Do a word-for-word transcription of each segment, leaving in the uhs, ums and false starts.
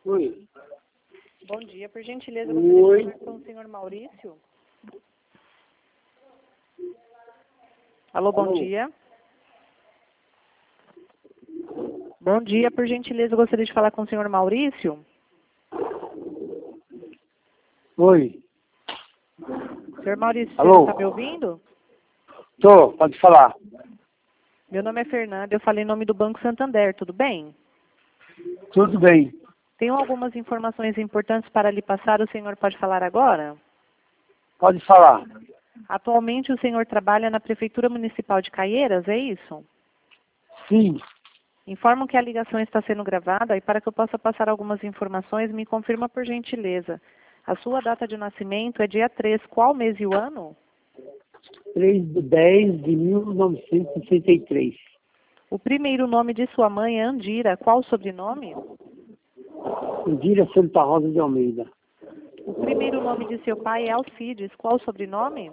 Oi. Bom dia, por gentileza, eu gostaria Oi. de falar com o senhor Maurício. Alô, bom Alô. dia. Bom dia, por gentileza, eu gostaria de falar com o senhor Maurício. Oi. Senhor Maurício, Alô. você está me ouvindo? Tô, pode falar. Meu nome é Fernanda, eu falei em nome do Banco Santander, tudo bem? Tudo bem. Tenho algumas informações importantes para lhe passar, o senhor pode falar agora? Pode falar. Atualmente o senhor trabalha na Prefeitura Municipal de Caieiras, é isso? Sim. Informo que a ligação está sendo gravada e para que eu possa passar algumas informações, me confirma por gentileza. A sua data de nascimento é dia três, qual mês e o ano? três de dez de mil novecentos e sessenta e três. O primeiro nome de sua mãe é Andira, qual o sobrenome? Indira Santa Rosa de Almeida. O primeiro nome de seu pai é Alcides, qual o sobrenome?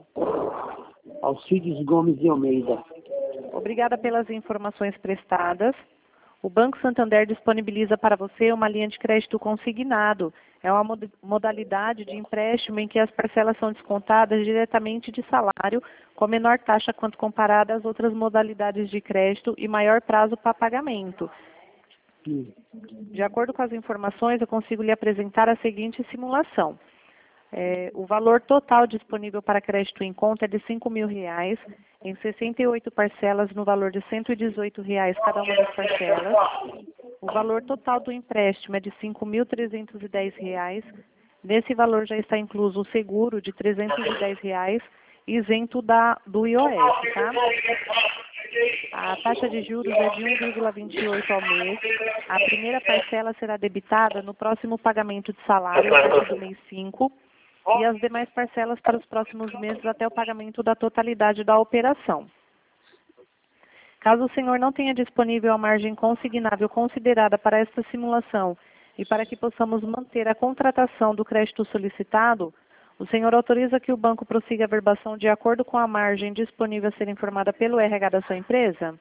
Alcides Gomes de Almeida. Obrigada pelas informações prestadas. O Banco Santander disponibiliza para você uma linha de crédito consignado. É uma mod- modalidade de empréstimo em que as parcelas são descontadas diretamente de salário, com menor taxa quanto comparada às outras modalidades de crédito e maior prazo para pagamento. Sim. De acordo com as informações, eu consigo lhe apresentar a seguinte simulação. É, o valor total disponível para crédito em conta é de cinco mil reais, em sessenta e oito parcelas no valor de cento e dezoito reais cada uma das parcelas. O valor total do empréstimo é de cinco mil trezentos e dez reais. Nesse valor já está incluso o seguro de trezentos e dez reais, isento da, do I O F, tá? A taxa de juros é de um vírgula vinte e oito ao mês. A primeira parcela será debitada no próximo pagamento de salário, a partir do mês cinco, e as demais parcelas para os próximos meses até o pagamento da totalidade da operação. Caso o senhor não tenha disponível a margem consignável considerada para esta simulação e para que possamos manter a contratação do crédito solicitado, o senhor autoriza que o banco prossiga a verbação de acordo com a margem disponível a ser informada pelo R H da sua empresa?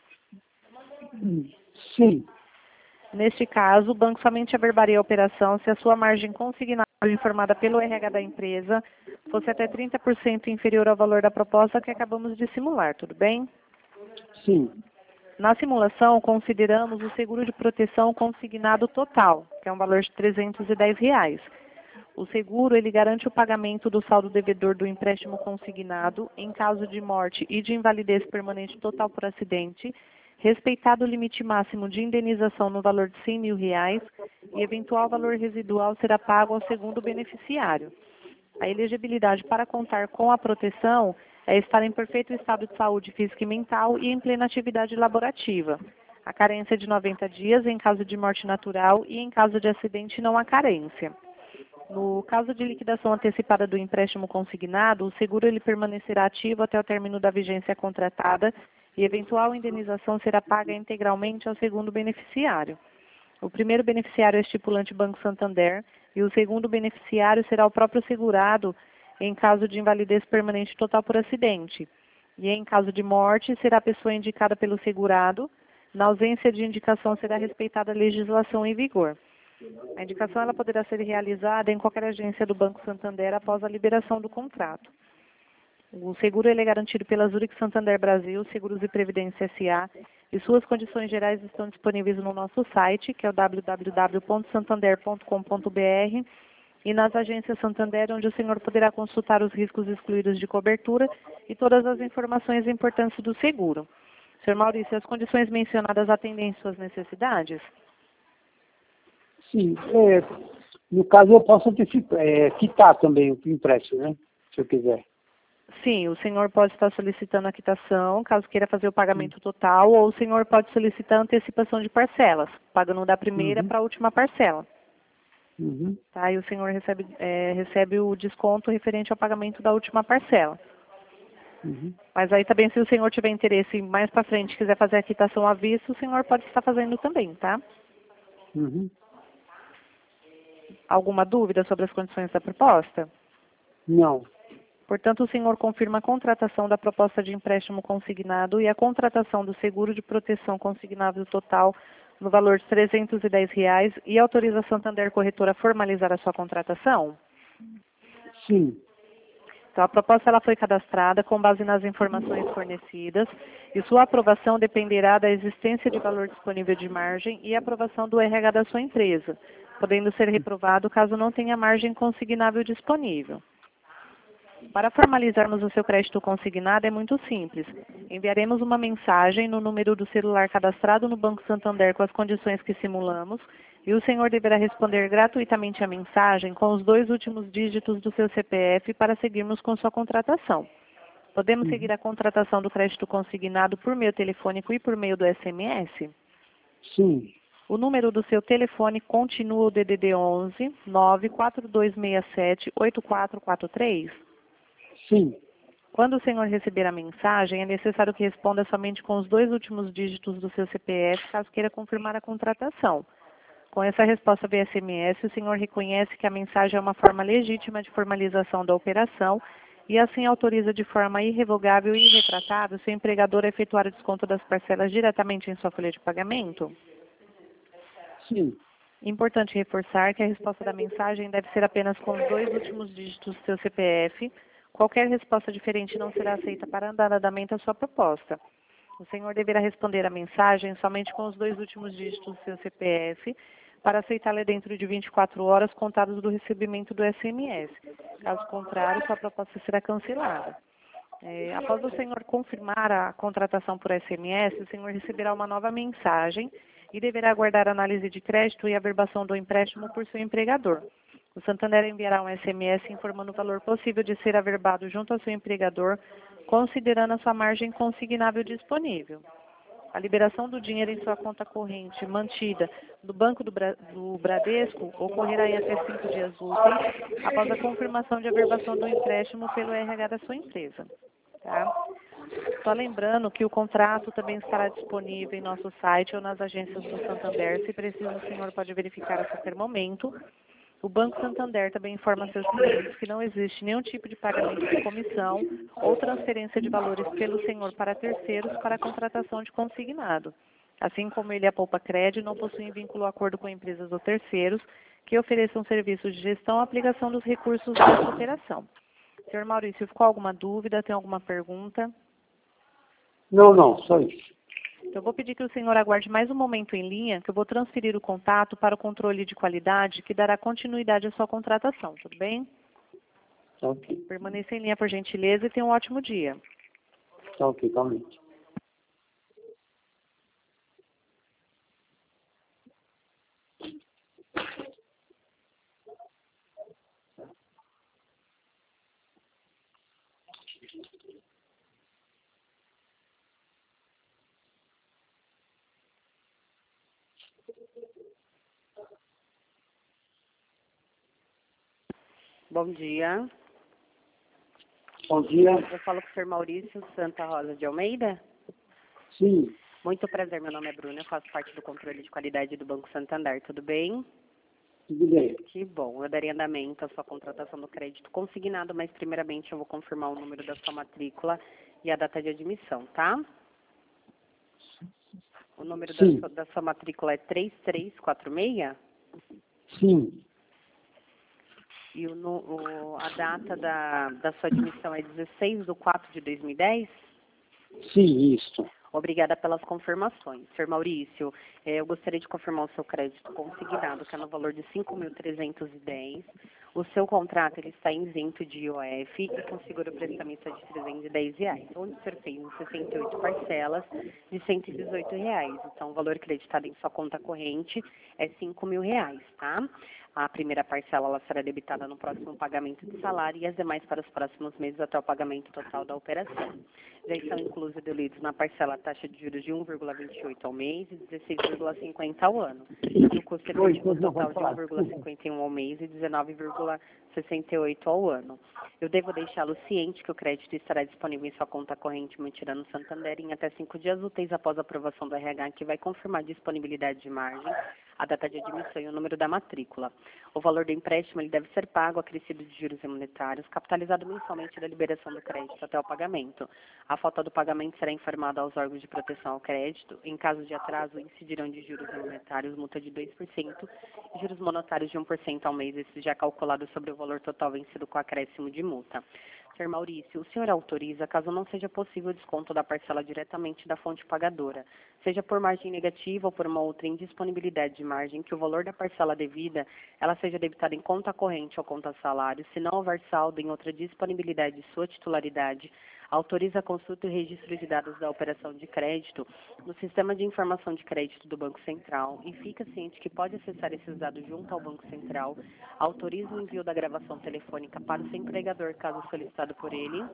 Sim. Neste caso, o banco somente averbaria a operação se a sua margem consignável informada pelo R H da empresa fosse até trinta por cento inferior ao valor da proposta que acabamos de simular, tudo bem? Sim. Na simulação, consideramos o seguro de proteção consignado total, que é um valor de trezentos e dez reais. O seguro, ele garante o pagamento do saldo devedor do empréstimo consignado em caso de morte e de invalidez permanente total por acidente, respeitado o limite máximo de indenização no valor de cem mil reais e eventual valor residual será pago ao segundo beneficiário. A elegibilidade para contar com a proteção é estar em perfeito estado de saúde física e mental e em plena atividade laborativa. A carência é de noventa dias em caso de morte natural e em caso de acidente não há carência. No caso de liquidação antecipada do empréstimo consignado, o seguro ele permanecerá ativo até o término da vigência contratada e eventual indenização será paga integralmente ao segundo beneficiário. O primeiro beneficiário é estipulante Banco Santander e o segundo beneficiário será o próprio segurado em caso de invalidez permanente total por acidente. E em caso de morte, será a pessoa indicada pelo segurado. Na ausência de indicação, será respeitada a legislação em vigor. A indicação ela poderá ser realizada em qualquer agência do Banco Santander após a liberação do contrato. O seguro ele é garantido pela Zurich Santander Brasil, Seguros e Previdência S A, e suas condições gerais estão disponíveis no nosso site, que é o w w w ponto santander ponto com ponto b r, e nas agências Santander, onde o senhor poderá consultar os riscos excluídos de cobertura e todas as informações importantes do seguro. senhor Maurício, as condições mencionadas atendem suas necessidades? Sim. É, no caso, eu posso antecipar, é, quitar também o empréstimo, né? Se eu quiser. Sim, o senhor pode estar solicitando a quitação, caso queira fazer o pagamento total, ou o senhor pode solicitar antecipação de parcelas, pagando da primeira Uhum. para a última parcela. Uhum. Tá? E o senhor recebe, é, recebe o desconto referente ao pagamento da última parcela. Uhum. Mas aí também, se o senhor tiver interesse mais para frente, quiser fazer a quitação à vista, o senhor pode estar fazendo também, tá? Uhum. Alguma dúvida sobre as condições da proposta? Não. Portanto, o senhor confirma a contratação da proposta de empréstimo consignado e a contratação do seguro de proteção consignável total no valor de trezentos e dez reais e autoriza a Santander Corretora a formalizar a sua contratação? Sim. Então, a proposta ela foi cadastrada com base nas informações fornecidas e sua aprovação dependerá da existência de valor disponível de margem e aprovação do R H da sua empresa, podendo ser reprovado caso não tenha margem consignável disponível. Para formalizarmos o seu crédito consignado é muito simples. Enviaremos uma mensagem no número do celular cadastrado no Banco Santander com as condições que simulamos e o senhor deverá responder gratuitamente a mensagem com os dois últimos dígitos do seu C P F para seguirmos com sua contratação. Podemos seguir a contratação do crédito consignado por meio telefônico e por meio do S M S? Sim. O número do seu telefone continua o D D D onze, nove quatro dois seis sete, oito quatro quatro três? Sim. Quando o senhor receber a mensagem, é necessário que responda somente com os dois últimos dígitos do seu C P F, caso queira confirmar a contratação. Com essa resposta via S M S, o senhor reconhece que a mensagem é uma forma legítima de formalização da operação e assim autoriza de forma irrevogável e irretratável o seu empregador a efetuar o desconto das parcelas diretamente em sua folha de pagamento? Sim. Importante reforçar que a resposta da mensagem deve ser apenas com os dois últimos dígitos do seu C P F. Qualquer resposta diferente não será aceita para andamento a sua proposta. O senhor deverá responder a mensagem somente com os dois últimos dígitos do seu C P F para aceitá-la dentro de vinte e quatro horas contadas do recebimento do S M S. Caso contrário, sua proposta será cancelada. É, após o senhor confirmar a contratação por S M S, o senhor receberá uma nova mensagem e deverá aguardar a análise de crédito e a averbação do empréstimo por seu empregador. O Santander enviará um S M S informando o valor possível de ser averbado junto ao seu empregador, considerando a sua margem consignável disponível. A liberação do dinheiro em sua conta corrente mantida no Banco do, Bra do Bradesco ocorrerá em até cinco dias úteis após a confirmação de averbação do empréstimo pelo R H da sua empresa. Tá? Só lembrando que o contrato também estará disponível em nosso site ou nas agências do Santander. Se preciso, o senhor pode verificar a qualquer momento. O Banco Santander também informa a seus clientes que não existe nenhum tipo de pagamento de comissão ou transferência de valores pelo senhor para terceiros para a contratação de consignado. Assim como ele e a Poupa Cred não possuem vínculo ou acordo com empresas ou terceiros que ofereçam serviços de gestão ou aplicação dos recursos dessa operação. senhor Maurício, ficou alguma dúvida? Tem alguma pergunta? Não, não, só isso. Eu vou pedir que o senhor aguarde mais um momento em linha, que eu vou transferir o contato para o controle de qualidade, que dará continuidade à sua contratação, tudo bem? Tá ok. Permaneça em linha, por gentileza, e tenha um ótimo dia. Tá ok, calmente. Bom dia. Bom dia. Eu falo com o senhor Maurício Santa Rosa de Almeida. Sim. Muito prazer, meu nome é Bruna, eu faço parte do controle de qualidade do Banco Santander, tudo bem? Tudo bem. Que bom, eu darei andamento à sua contratação do crédito consignado, mas primeiramente eu vou confirmar o número da sua matrícula e a data de admissão, tá? O número da sua, da sua matrícula é três três quatro seis? Sim. E o, no, o, a data da, da sua admissão é dezesseis de quatro de dois mil e dez? Sim, isso. Obrigada pelas confirmações. senhor Maurício, eh, eu gostaria de confirmar o seu crédito consignado, que é no valor de cinco mil trezentos e dez. O seu contrato ele está isento de I O F e com seguro prestamista de trezentos e dez reais, onde o senhor fez em sessenta e oito parcelas de cento e dezoito reais. Então, o valor creditado em sua conta corrente é cinco mil reais, tá? A primeira parcela ela será debitada no próximo pagamento de salário e as demais para os próximos meses até o pagamento total da operação. Já estão inclusos e diluídos na parcela a taxa de juros de um vírgula vinte e oito ao mês e dezesseis vírgula cinquenta ao ano. E o custo efetivo total de um vírgula cinquenta e um ao mês e dezenove vírgula sessenta e oito ao ano. Eu devo deixá-lo ciente que o crédito estará disponível em sua conta corrente mantida no Santander em até cinco dias úteis após a aprovação do R H, que vai confirmar a disponibilidade de margem, a data de admissão e o número da matrícula. O valor do empréstimo ele deve ser pago acrescido de juros monetários, capitalizado mensalmente da liberação do crédito até o pagamento. A falta do pagamento será informada aos órgãos de proteção ao crédito. Em caso de atraso, incidirão de juros monetários multa de dois por cento e juros monetários de um por cento ao mês, esse já calculado sobre o valor total vencido com acréscimo de multa. senhor Maurício, o senhor autoriza, caso não seja possível o desconto da parcela diretamente da fonte pagadora, seja por margem negativa ou por uma outra indisponibilidade de margem, que o valor da parcela devida, ela seja debitada em conta corrente ou conta salário, se não houver saldo em outra disponibilidade de sua titularidade, autoriza a consulta e registro de dados da operação de crédito no Sistema de Informação de Crédito do Banco Central e fica ciente que pode acessar esses dados junto ao Banco Central, autoriza o envio da gravação telefônica para o seu empregador, caso solicitado por ele.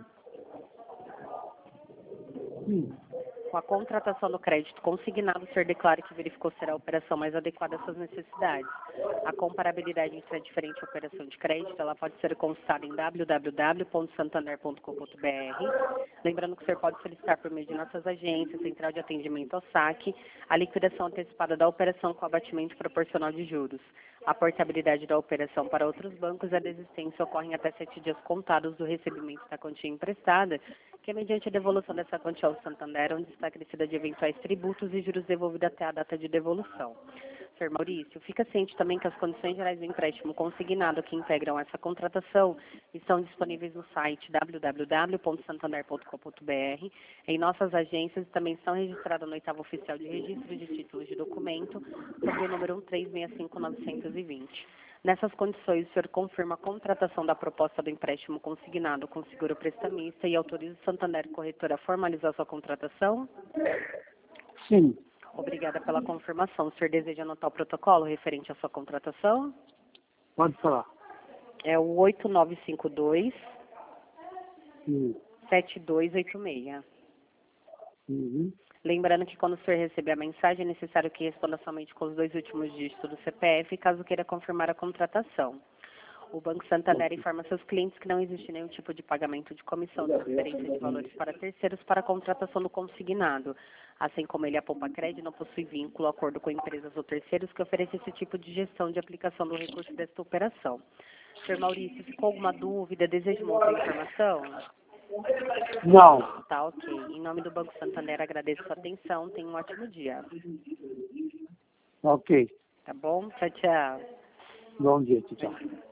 Sim. Com a contratação do crédito consignado, o senhor declara que verificou ser a operação mais adequada às suas necessidades. A comparabilidade entre a diferente operação de crédito, ela pode ser consultada em w w w ponto santander ponto com ponto b r. Lembrando que o senhor pode solicitar por meio de nossas agências, central de atendimento ao saque, a liquidação antecipada da operação com abatimento proporcional de juros. A portabilidade da operação para outros bancos e a desistência ocorrem até sete dias contados do recebimento da quantia emprestada, que é mediante a devolução dessa quantia ao Santander, onde está acrescida de eventuais tributos e juros devolvidos até a data de devolução. senhor Maurício, fica ciente também que as condições gerais do empréstimo consignado que integram essa contratação estão disponíveis no site w w w ponto santander ponto com ponto b r, em nossas agências e também são registradas no oitavo oficial de registro de títulos de documento, sobre o número um três seis cinco nove dois zero. Nessas condições, o senhor confirma a contratação da proposta do empréstimo consignado com seguro prestamista e autoriza o Santander Corretora a formalizar sua contratação? Sim. Obrigada pela confirmação. O senhor deseja anotar o protocolo referente à sua contratação? Pode falar. É o oito nove cinco dois, Sim. sete dois oito seis. Uhum. Lembrando que quando o senhor receber a mensagem, é necessário que responda somente com os dois últimos dígitos do C P F, caso queira confirmar a contratação. O Banco Santander informa seus clientes que não existe nenhum tipo de pagamento de comissão ou transferência de valores para terceiros para a contratação do consignado. Assim como ele, a Poupa Crédito, não possui vínculo ou acordo com empresas ou terceiros que ofereçam esse tipo de gestão de aplicação do recurso desta operação. senhor Maurício, ficou alguma dúvida? Deseja uma outra informação? Não. Tá, ok. Em nome do Banco Santander, agradeço a sua atenção. Tenha um ótimo dia. Ok. Tá bom? Tchau, tchau. Bom dia, tchau.